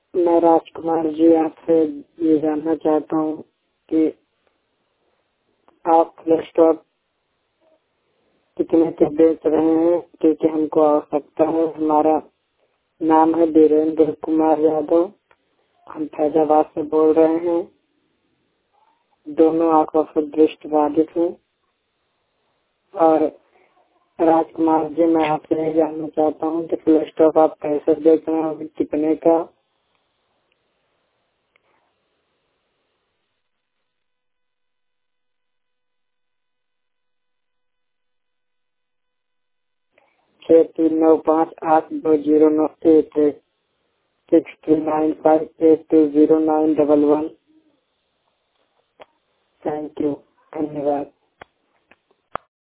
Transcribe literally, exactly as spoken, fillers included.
मैं राजकुमार जी आपसे ये जानना चाहता हूँ कि आप लैपटॉप कितने के बेच रहे हैं, क्योंकि हमको आवश्यकता है। हमारा नाम है वीरेंद्र कुमार यादव, हम फैजाबाद से बोल रहे हैं। दोनों आंखों से दृष्टि बाधित हूँ। और राजकुमार जी, मैं आपसे ये जानना चाहता हूँ कि लैपटॉप आप कैसे बेच रहे हैं, कितने का? छह तीन नौ पाँच आठ दो जीरो नौ eight eight six three nine five eight two zero nine double one. Thank you, धन्यवाद।